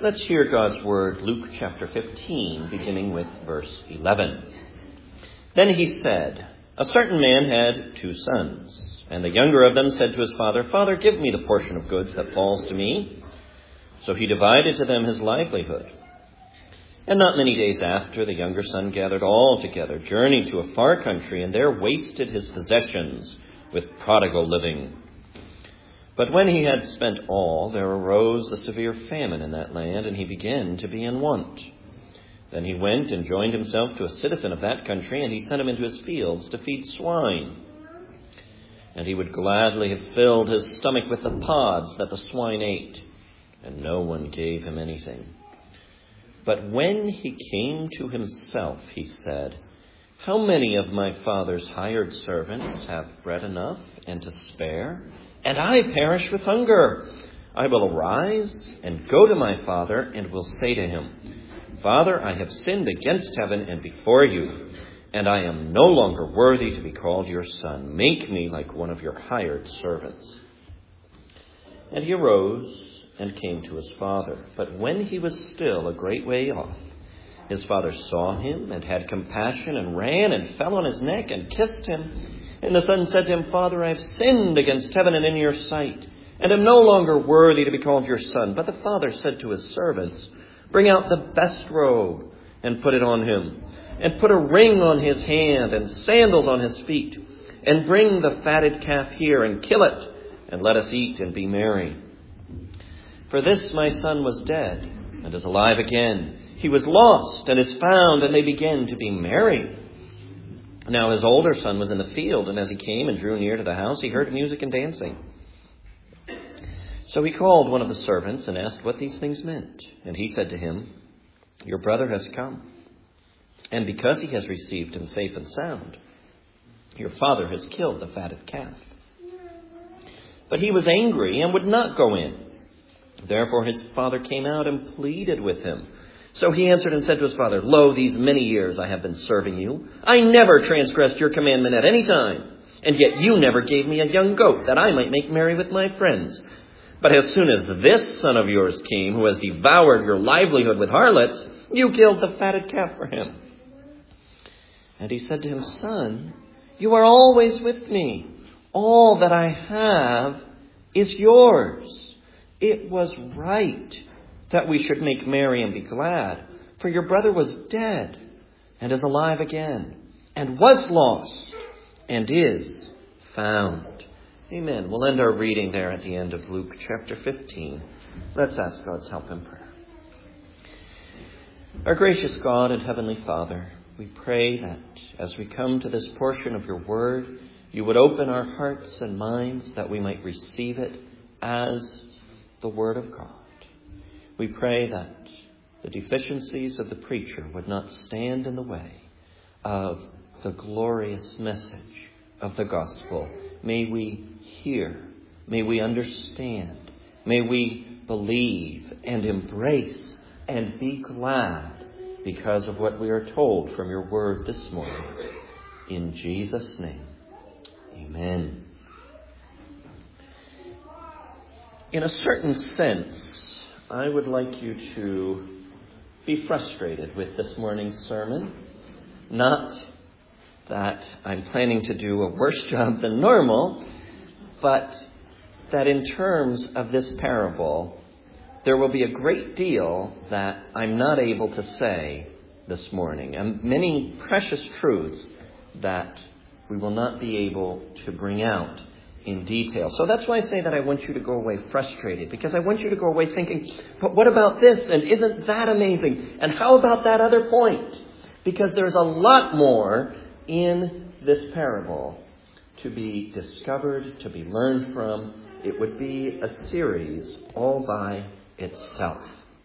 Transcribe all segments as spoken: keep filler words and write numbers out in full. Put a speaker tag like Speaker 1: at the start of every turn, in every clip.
Speaker 1: Let's hear God's word, Luke chapter fifteen, beginning with verse eleven. Then he said, "A certain man had two sons, and the younger of them said to his father, 'Father, give me the portion of goods that falls to me.' So he divided to them his livelihood. And not many days after, the younger son gathered all together, journeyed to a far country, and there wasted his possessions with prodigal living. But when he had spent all, there arose a severe famine in that land, and he began to be in want. Then he went and joined himself to a citizen of that country, and he sent him into his fields to feed swine. And he would gladly have filled his stomach with the pods that the swine ate, and no one gave him anything. But when he came to himself, he said, 'How many of my father's hired servants have bread enough and to spare? And I perish with hunger. I will arise and go to my father and will say to him, Father, I have sinned against heaven and before you, and I am no longer worthy to be called your son. Make me like one of your hired servants.' And he arose and came to his father. But when he was still a great way off, his father saw him and had compassion and ran and fell on his neck and kissed him. And the son said to him, 'Father, I have sinned against heaven and in your sight, and am no longer worthy to be called your son.' But the father said to his servants, 'Bring out the best robe and put it on him, and put a ring on his hand and sandals on his feet, and bring the fatted calf here and kill it, and let us eat and be merry. For this my son was dead and is alive again. He was lost and is found,' and they began to be merry. Now his older son was in the field, and as he came and drew near to the house, he heard music and dancing. So he called one of the servants and asked what these things meant. And he said to him, 'Your brother has come, and because he has received him safe and sound, your father has killed the fatted calf.' But he was angry and would not go in. Therefore his father came out and pleaded with him. So he answered and said to his father, 'Lo, these many years I have been serving you. I never transgressed your commandment at any time. And yet you never gave me a young goat that I might make merry with my friends. But as soon as this son of yours came, who has devoured your livelihood with harlots, you killed the fatted calf for him.' And he said to him, 'Son, you are always with me. All that I have is yours. It was right that we should make merry and be glad, for your brother was dead and is alive again, and was lost and is found.'" Amen. We'll end our reading there at the end of Luke chapter fifteen. Let's ask God's help in prayer. Our gracious God and Heavenly Father, we pray that as we come to this portion of your word, you would open our hearts and minds that we might receive it as the word of God. We pray that the deficiencies of the preacher would not stand in the way of the glorious message of the gospel. May we hear, may we understand, may we believe and embrace and be glad because of what we are told from your word this morning. In Jesus' name, amen. In a certain sense, I would like you to be frustrated with this morning's sermon. Not that I'm planning to do a worse job than normal, but that in terms of this parable, there will be a great deal that I'm not able to say this morning, and many precious truths that we will not be able to bring out in detail. So that's why I say that I want you to go away frustrated, because I want you to go away thinking, but what about this? And isn't that amazing? And how about that other point? Because there's a lot more in this parable to be discovered, to be learned from. It would be a series all by itself.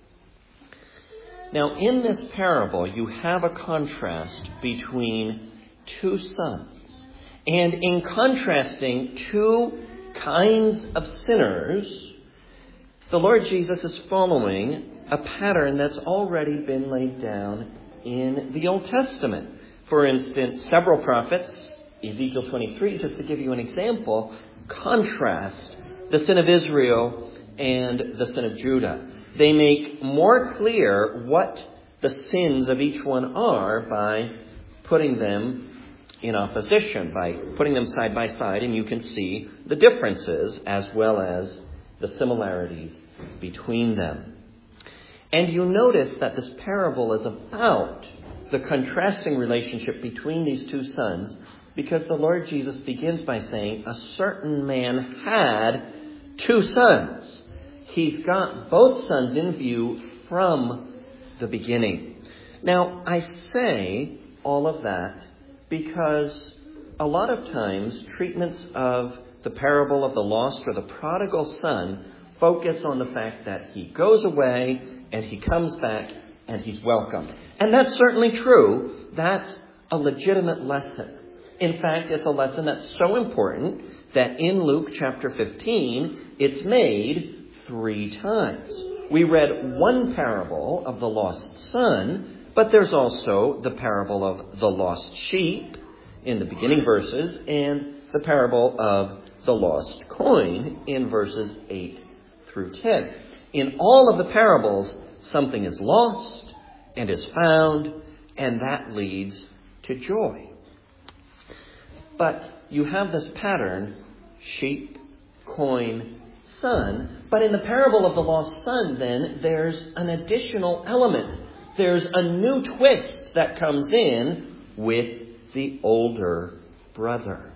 Speaker 1: Now, in this parable, you have a contrast between two sons. And in contrasting two kinds of sinners, the Lord Jesus is following a pattern that's already been laid down in the Old Testament. For instance, several prophets, Ezekiel twenty-three, just to give you an example, contrast the sin of Israel and the sin of Judah. They make more clear what the sins of each one are by putting them in opposition, by putting them side by side, and you can see the differences as well as the similarities between them. And you notice that this parable is about the contrasting relationship between these two sons, because the Lord Jesus begins by saying, a certain man had two sons. He's got both sons in view from the beginning. Now, I say all of that because a lot of times treatments of the parable of the lost or the prodigal son focus on the fact that he goes away and he comes back and he's welcomed. And that's certainly true. That's a legitimate lesson. In fact, it's a lesson that's so important that in Luke chapter fifteen, it's made three times. We read one parable of the lost son, but there's also the parable of the lost sheep in the beginning verses and the parable of the lost coin in verses eight through ten. In all of the parables, something is lost and is found, and that leads to joy. But you have this pattern, sheep, coin, son. But in the parable of the lost son, then, there's an additional element. There's a new twist that comes in with the older brother.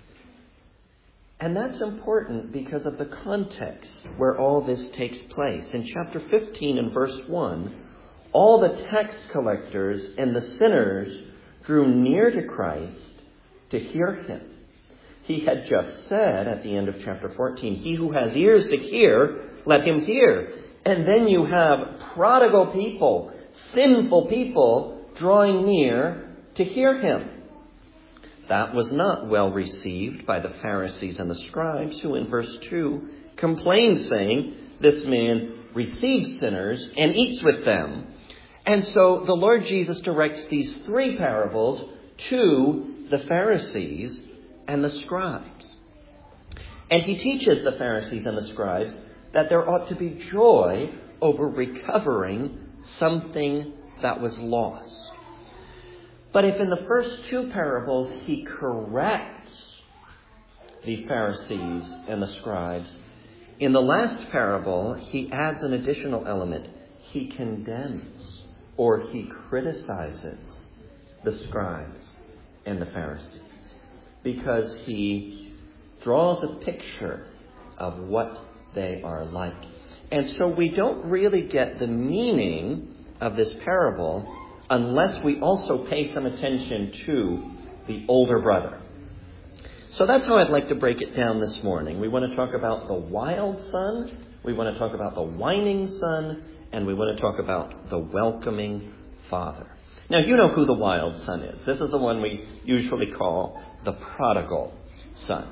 Speaker 1: And that's important because of the context where all this takes place. In chapter fifteen and verse one, all the tax collectors and the sinners drew near to Christ to hear him. He had just said at the end of chapter fourteen, he who has ears to hear, let him hear. And then you have prodigal people, sinful people drawing near to hear him. That was not well received by the Pharisees and the scribes, who in verse two complained, saying, this man receives sinners and eats with them. And so the Lord Jesus directs these three parables to the Pharisees and the scribes. And he teaches the Pharisees and the scribes that there ought to be joy over recovering something that was lost. But if in the first two parables he corrects the Pharisees and the scribes, in the last parable he adds an additional element. He condemns or he criticizes the scribes and the Pharisees, because he draws a picture of what they are like. And so we don't really get the meaning of this parable unless we also pay some attention to the older brother. So that's how I'd like to break it down this morning. We want to talk about the wild son, we want to talk about the whining son, and we want to talk about the welcoming father. Now, you know who the wild son is. This is the one we usually call the prodigal son.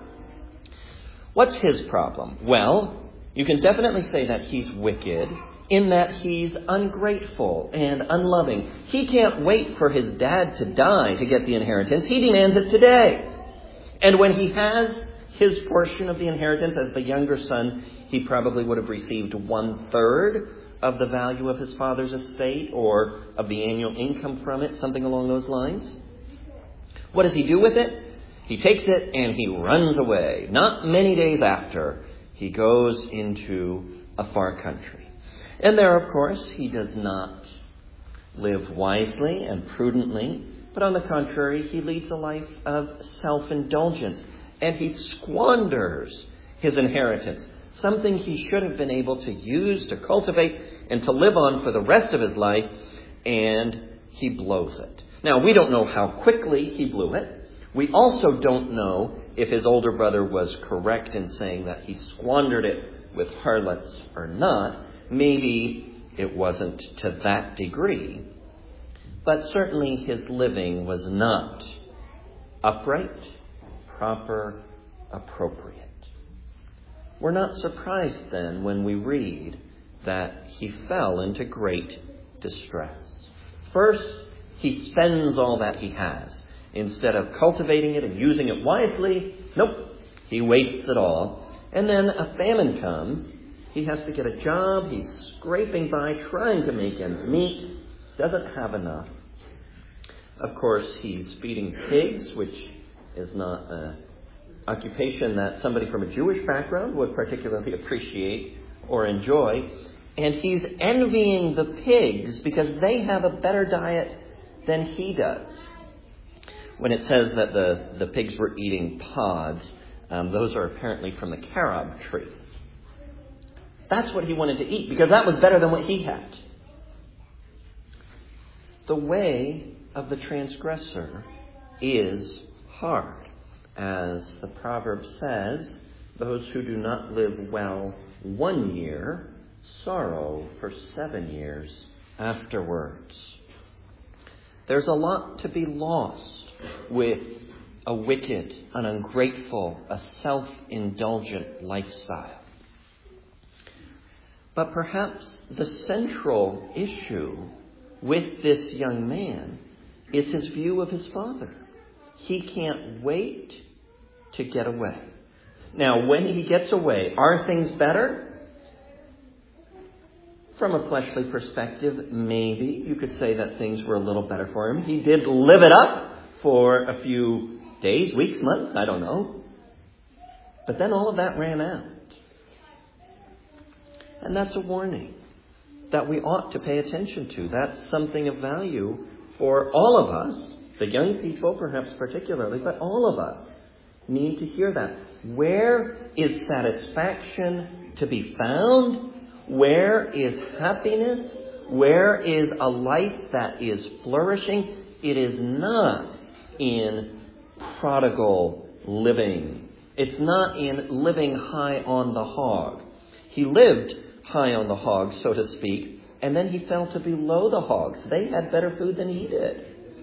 Speaker 1: What's his problem? Well, you can definitely say that he's wicked in that he's ungrateful and unloving. He can't wait for his dad to die to get the inheritance. He demands it today. And when he has his portion of the inheritance as the younger son, he probably would have received one third of the value of his father's estate or of the annual income from it, something along those lines. What does he do with it? He takes it and he runs away. Not many days after, he goes into a far country. And there, of course, he does not live wisely and prudently, but on the contrary, he leads a life of self-indulgence, and he squanders his inheritance, something he should have been able to use, to cultivate, and to live on for the rest of his life, and he blows it. Now, we don't know how quickly he blew it. We also don't know if his older brother was correct in saying that he squandered it with harlots or not. Maybe it wasn't to that degree. But certainly his living was not upright, proper, appropriate. We're not surprised then when we read that he fell into great distress. First, he spends all that he has. Instead of cultivating it and using it wisely, nope, he wastes it all. And then a famine comes. He has to get a job. He's scraping by, trying to make ends meet. Doesn't have enough. Of course, he's feeding pigs, which is not an occupation that somebody from a Jewish background would particularly appreciate or enjoy. And he's envying the pigs because they have a better diet than he does. When it says that the, the pigs were eating pods, um, those are apparently from the carob tree. That's what he wanted to eat because that was better than what he had. The way of the transgressor is hard. As the proverb says, those who do not live well one year sorrow for seven years afterwards. There's a lot to be lost with a wicked, an ungrateful, a self-indulgent lifestyle. But perhaps the central issue with this young man is his view of his father. He can't wait to get away. Now, when he gets away, are things better? From a fleshly perspective, maybe you could say that things were a little better for him. He did live it up for a few days, weeks, months, I don't know. But then all of that ran out. And that's a warning that we ought to pay attention to. That's something of value for all of us, the young people perhaps particularly, but all of us need to hear that. Where is satisfaction to be found? Where is happiness? Where is a life that is flourishing? It is not in prodigal living. It's not in living high on the hog. He lived high on the hog, so to speak, and then he fell to below the hogs. They had better food than he did.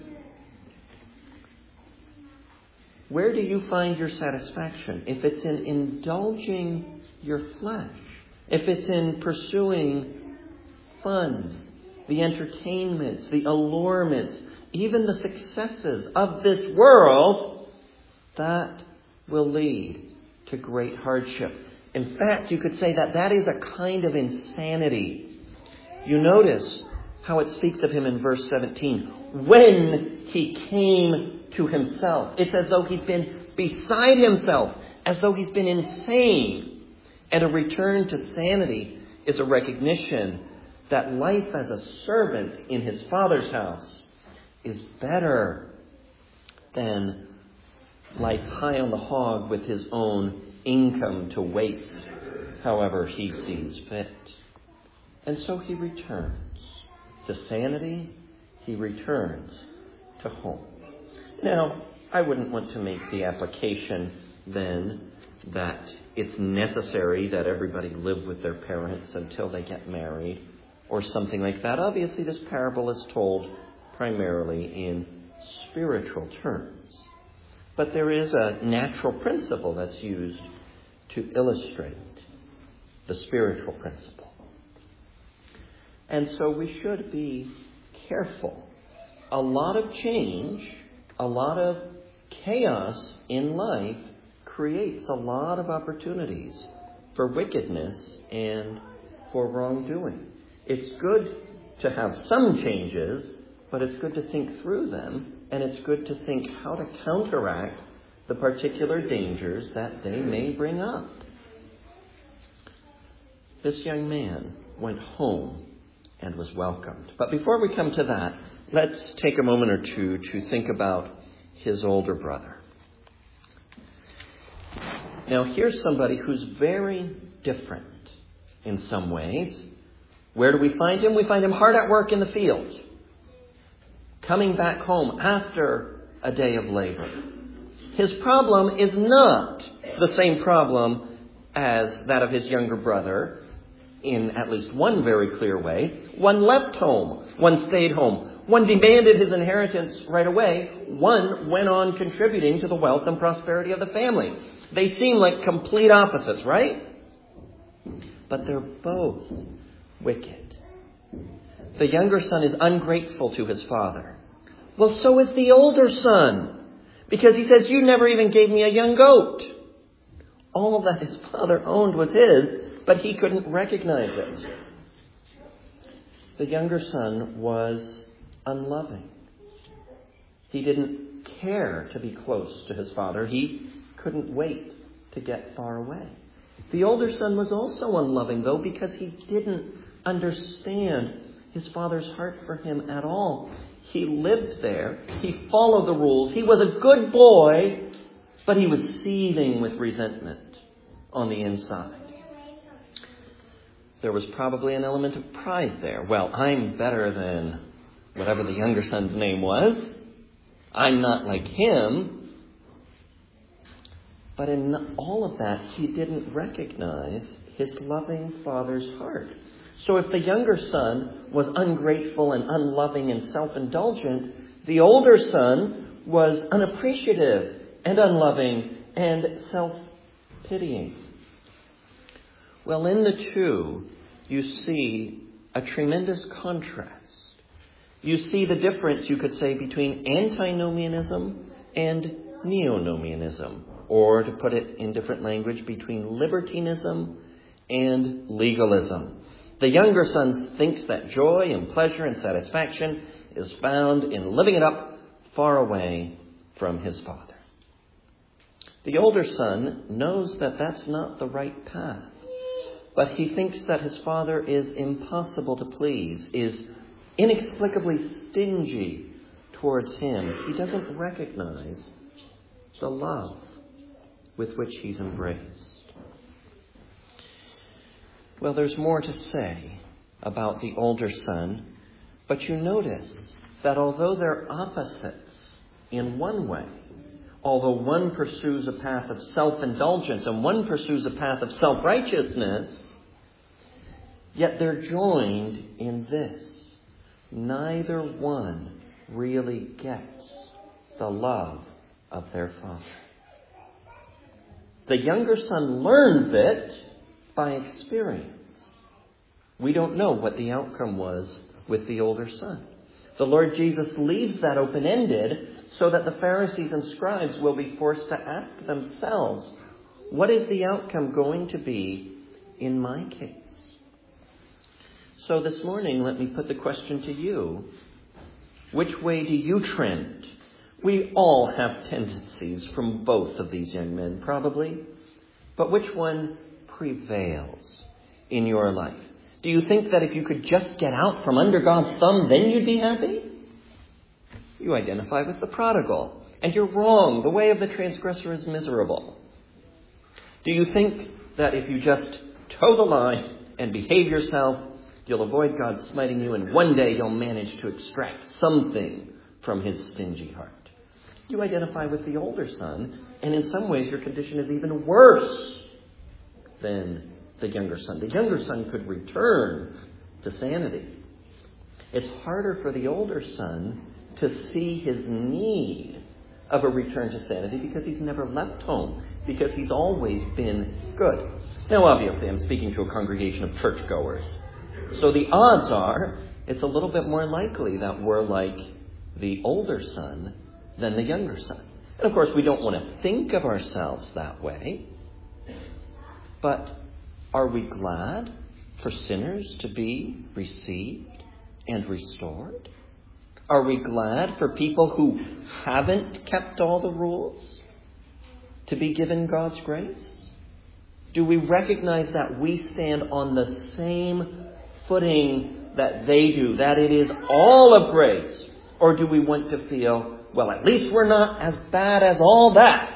Speaker 1: Where do you find your satisfaction? If it's in indulging your flesh, if it's in pursuing fun, the entertainments, the allurements, even the successes of this world, that will lead to great hardship. In fact, you could say that that is a kind of insanity. You notice how it speaks of him in verse seventeen. When he came to himself. It's as though he's been beside himself, as though he's been insane. And a return to sanity is a recognition that life as a servant in his Father's house is better than life high on the hog with his own income to waste however he sees fit. And so he returns to sanity. He returns to home. Now, I wouldn't want to make the application then that it's necessary that everybody live with their parents until they get married or something like that. Obviously, this parable is told primarily in spiritual terms. But there is a natural principle that's used to illustrate the spiritual principle. And so we should be careful. A lot of change, a lot of chaos in life creates a lot of opportunities for wickedness and for wrongdoing. It's good to have some changes, but it's good to think through them, and it's good to think how to counteract the particular dangers that they may bring up. This young man went home and was welcomed. But before we come to that, let's take a moment or two to think about his older brother. Now, here's somebody who's very different in some ways. Where do we find him? We find him hard at work in the field, coming back home after a day of labor. His problem is not the same problem as that of his younger brother in at least one very clear way. One left home. One stayed home. One demanded his inheritance right away. One went on contributing to the wealth and prosperity of the family. They seem like complete opposites, right? But they're both wicked. The younger son is ungrateful to his father. Well, so is the older son. Because he says, you never even gave me a young goat. All that his father owned was his. but he couldn't recognize it. The younger son was unloving. He didn't care to be close to his father. He couldn't wait to get far away. The older son was also unloving, though, because he didn't understand his father's heart for him at all. He lived there. He followed the rules. He was a good boy, but he was seething with resentment on the inside. There was probably an element of pride there. Well, I'm better than whatever the younger son's name was. I'm not like him. But in all of that, he didn't recognize his loving father's heart. So if the younger son was ungrateful and unloving and self-indulgent, the older son was unappreciative and unloving and self-pitying. Well, in the two, you see a tremendous contrast. You see the difference, you could say, between antinomianism and neonomianism, or to put it in different language, between libertinism and legalism. The younger son thinks that joy and pleasure and satisfaction is found in living it up far away from his father. The older son knows that that's not the right path, but he thinks that his father is impossible to please, is inexplicably stingy towards him. He doesn't recognize the love with which he's embraced. Well, there's more to say about the older son, but you notice that although they're opposites in one way, although one pursues a path of self-indulgence and one pursues a path of self-righteousness, yet they're joined in this. Neither one really gets the love of their father. The younger son learns it by experience. We don't know what the outcome was with the older son. The Lord Jesus leaves that open-ended so that the Pharisees and scribes will be forced to ask themselves, what is the outcome going to be in my case? So this morning, let me put the question to you. Which way do you trend? We all have tendencies from both of these young men, probably. But which one prevails in your life? Do you think that if you could just get out from under God's thumb, then you'd be happy? You identify with the prodigal, and you're wrong. The way of the transgressor is miserable. Do you think that if you just toe the line and behave yourself, you'll avoid God smiting you, and one day you'll manage to extract something from his stingy heart? You identify with the older son, and in some ways your condition is even worse than the younger son. The younger son could return to sanity. It's harder for the older son to see his need of a return to sanity because he's never left home, because he's always been good. Now, obviously, I'm speaking to a congregation of churchgoers. So the odds are it's a little bit more likely that we're like the older son than the younger son. And of course, we don't want to think of ourselves that way. But are we glad for sinners to be received and restored? Are we glad for people who haven't kept all the rules to be given God's grace? Do we recognize that we stand on the same footing that they do, that it is all of grace? Or do we want to feel, well, at least we're not as bad as all that?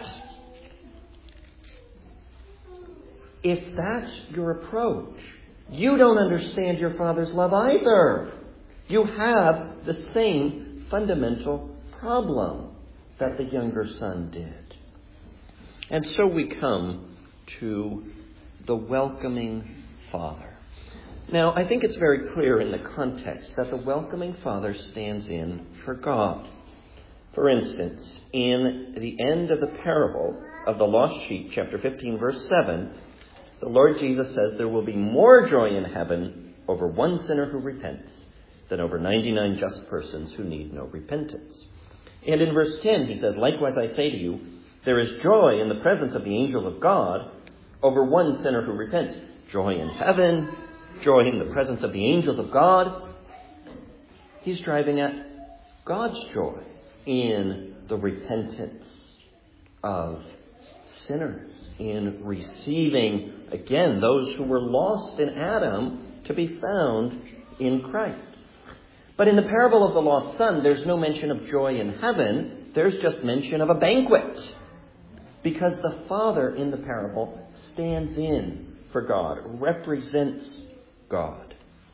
Speaker 1: If that's your approach, you don't understand your Father's love either. You have the same fundamental problem that the younger son did. And so we come to the welcoming Father. Now, I think it's very clear in the context that the welcoming Father stands in for God. For instance, in the end of the parable of the lost sheep, chapter fifteen, verse seven, the Lord Jesus says there will be more joy in heaven over one sinner who repents than over ninety-nine just persons who need no repentance. And in verse ten, he says, likewise I say to you, there is joy in the presence of the angels of God over one sinner who repents. joy in heaven, joy in the presence of the angels of God. He's driving at God's joy in the repentance of sinners, in receiving, again, those who were lost in Adam to be found in Christ. But in the parable of the lost son, there's no mention of joy in heaven. There's just mention of a banquet. Because the father in the parable stands in for God, represents God.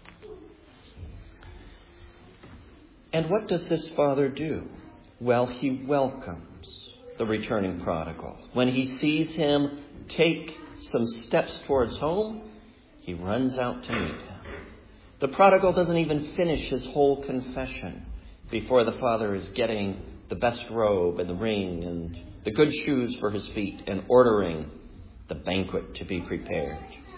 Speaker 1: And what does this father do? Well, he welcomes the returning prodigal. When he sees him take some steps towards home, he runs out to meet him. The prodigal doesn't even finish his whole confession before the father is getting the best robe and the ring and the good shoes for his feet and ordering the banquet to be prepared.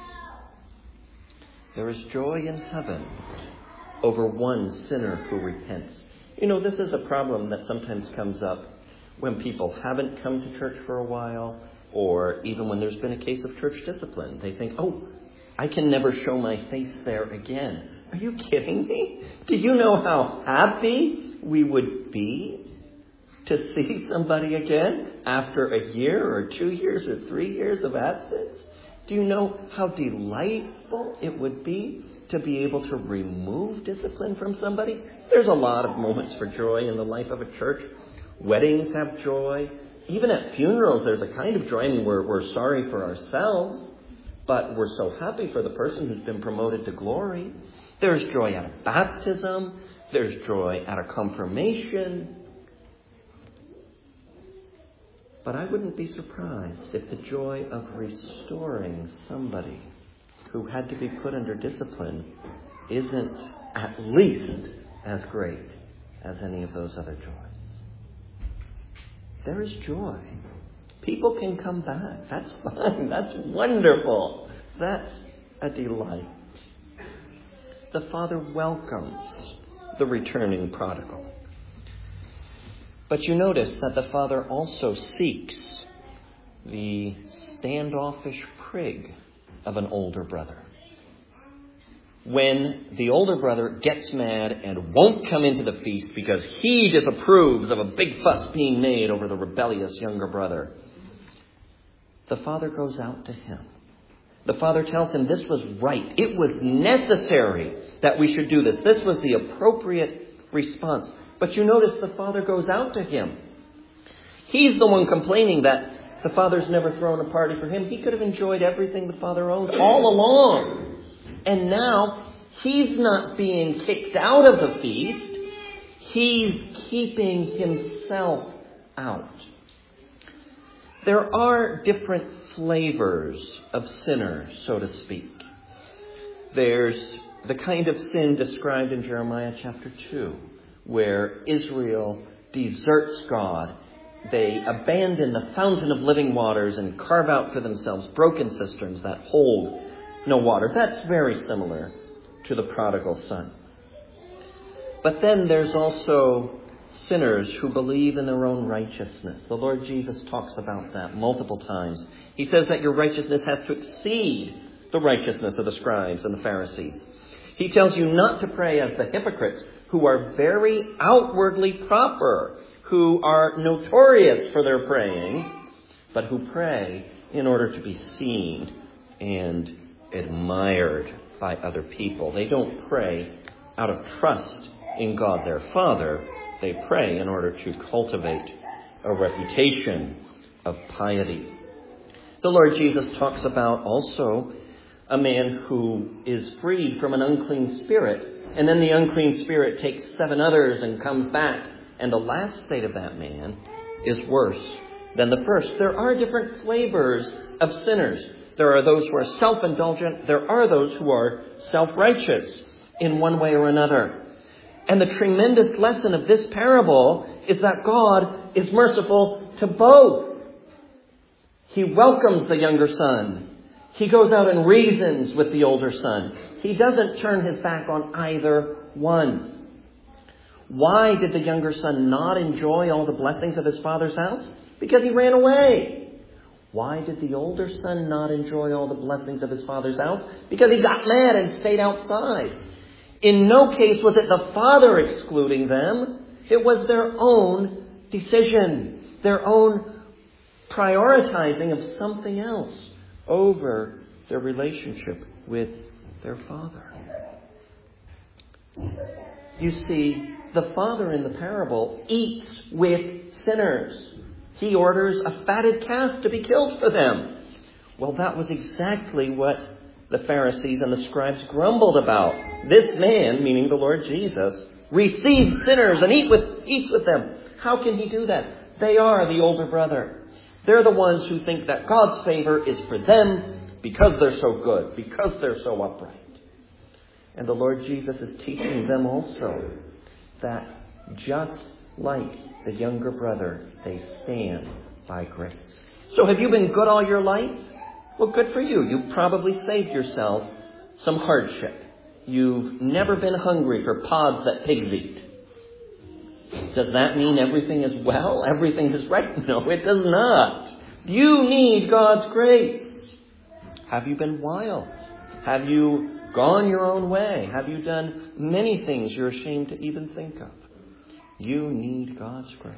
Speaker 1: There is joy in heaven over one sinner who repents. You know, this is a problem that sometimes comes up when people haven't come to church for a while, or even when there's been a case of church discipline. They think, oh, I can never show my face there again. Are you kidding me? Do you know how happy we would be to see somebody again after a year or two years or three years of absence? Do you know how delightful it would be to be able to remove discipline from somebody? There's a lot of moments for joy in the life of a church. Weddings have joy. Even at funerals, there's a kind of joy. I mean, we're, we're sorry for ourselves, but we're so happy for the person who's been promoted to glory. There's joy at a baptism. There's joy at a confirmation. But I wouldn't be surprised if the joy of restoring somebody who had to be put under discipline isn't at least as great as any of those other joys. There is joy. People can come back. That's fine. That's wonderful. That's a delight. The Father welcomes the returning prodigal. But you notice that the Father also seeks the standoffish prig of an older brother. When the older brother gets mad and won't come into the feast because he disapproves of a big fuss being made over the rebellious younger brother, the Father goes out to him. The Father tells him this was right. It was necessary that we should do this. This was the appropriate response. But you notice the Father goes out to him. He's the one complaining that the Father's never thrown a party for him. He could have enjoyed everything the Father owned all along. And now he's not being kicked out of the feast. He's keeping himself out. There are different flavors of sinners, so to speak. There's the kind of sin described in Jeremiah chapter two, where Israel deserts God. They abandon the fountain of living waters and carve out for themselves broken cisterns that hold no water. That's very similar to the prodigal son. But then there's also sinners who believe in their own righteousness. The Lord Jesus talks about that multiple times. He says that your righteousness has to exceed the righteousness of the scribes and the Pharisees. He tells you not to pray as the hypocrites, who are very outwardly proper, who are notorious for their praying, but who pray in order to be seen and admired by other people. They don't pray out of trust in God their Father. They pray in order to cultivate a reputation of piety. The Lord Jesus talks about also a man who is freed from an unclean spirit, and then the unclean spirit takes seven others and comes back, and the last state of that man is worse than the first. There are different flavors of sinners. There are those who are self-indulgent. There are those who are self-righteous in one way or another. And the tremendous lesson of this parable is that God is merciful to both. He welcomes the younger son. He goes out and reasons with the older son. He doesn't turn his back on either one. Why did the younger son not enjoy all the blessings of his father's house? Because he ran away. Why did the older son not enjoy all the blessings of his father's house? Because he got mad and stayed outside. In no case was it the father excluding them. It was their own decision, their own prioritizing of something else over their relationship with their father. You see, the father in the parable eats with sinners. He orders a fatted calf to be killed for them. Well, that was exactly what the Pharisees and the scribes grumbled about. This man, meaning the Lord Jesus, receives sinners and eat with, eats with them. How can he do that? They are the older brother. They're the ones who think that God's favor is for them because they're so good, because they're so upright. And the Lord Jesus is teaching them also that just like the younger brother, they stand by grace. So have you been good all your life? Well, good for you. You've probably saved yourself some hardship. You've never been hungry for pods that pigs eat. Does that mean everything is well? Everything is right? No, it does not. You need God's grace. Have you been wild? Have you gone your own way? Have you done many things you're ashamed to even think of? You need God's grace.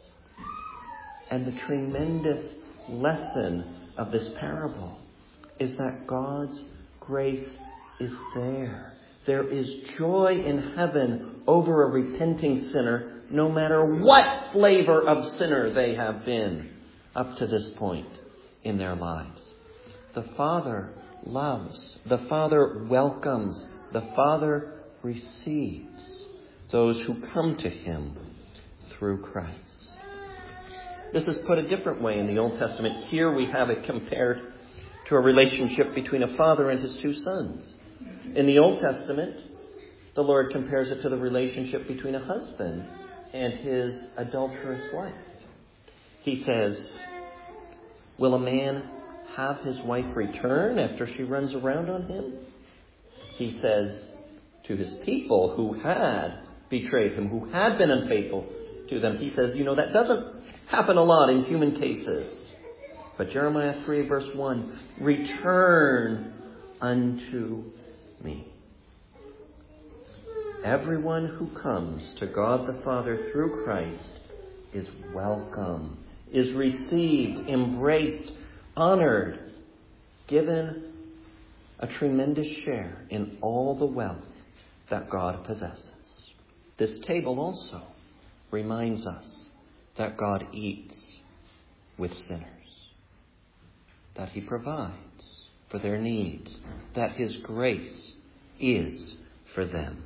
Speaker 1: And the tremendous lesson of this parable is that God's grace is there. There is joy in heaven over a repenting sinner, no matter what flavor of sinner they have been up to this point in their lives. The Father loves. The Father welcomes. The Father receives those who come to Him through Christ. This is put a different way in the Old Testament. Here we have it compared to a relationship between a father and his two sons. In the Old Testament, the Lord compares it to the relationship between a husband and his adulterous wife. He says, will a man have his wife return after she runs around on him? He says to his people who had betrayed him, who had been unfaithful to them, he says, you know, that doesn't happen a lot in human cases. But Jeremiah three verse one, return unto me. Everyone who comes to God the Father through Christ is welcome, is received, embraced, honored, given a tremendous share in all the wealth that God possesses. This table also reminds us that God eats with sinners, that He provides for their needs, that His grace is for them.